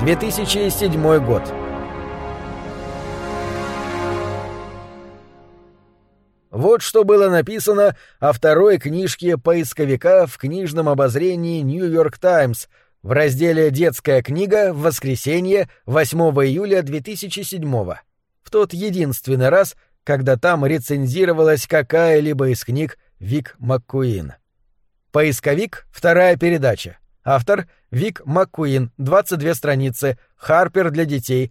2007 год. Вот что было написано о второй книжке поисковика в книжном обозрении «Нью-Йорк Таймс» в разделе «Детская книга» в воскресенье 8 июля 2007 в тот единственный раз, когда там рецензировалась какая-либо из книг Вик МакКуин. Поисковик, вторая передача. Автор Вик МакКуин, 22 страницы, Харпер для детей,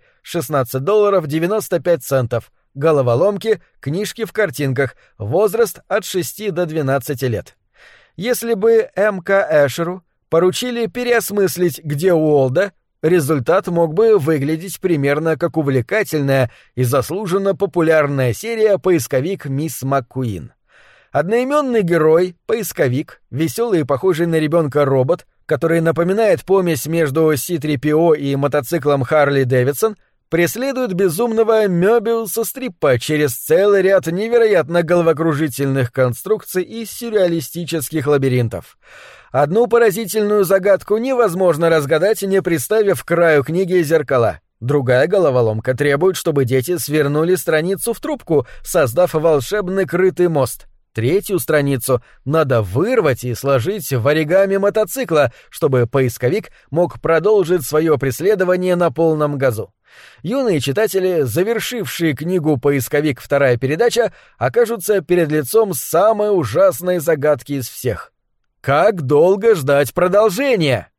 $16.95. Головоломки, книжки в картинках, возраст от 6 до 12 лет. Если бы М.К. Эшеру поручили переосмыслить «Где Уолда», результат мог бы выглядеть примерно как увлекательная и заслуженно популярная серия «Поисковик мисс МакКуин». Одноименный герой, поисковик, веселый и похожий на ребенка робот, который напоминает помесь между C-3PO и мотоциклом Харли Дэвидсон, преследует безумного Мёбиуса Стриппа через целый ряд невероятно головокружительных конструкций и сюрреалистических лабиринтов. Одну поразительную загадку невозможно разгадать, не приставив к краю книги зеркала. Другая головоломка требует, чтобы дети свернули страницу в трубку, создав волшебный крытый мост. Третью страницу надо вырвать и сложить в оригами мотоцикла, чтобы поисковик мог продолжить свое преследование на полном газу. Юные читатели, завершившие книгу «Поисковик. Вторая передача», окажутся перед лицом самой ужасной загадки из всех. Как долго ждать продолжения?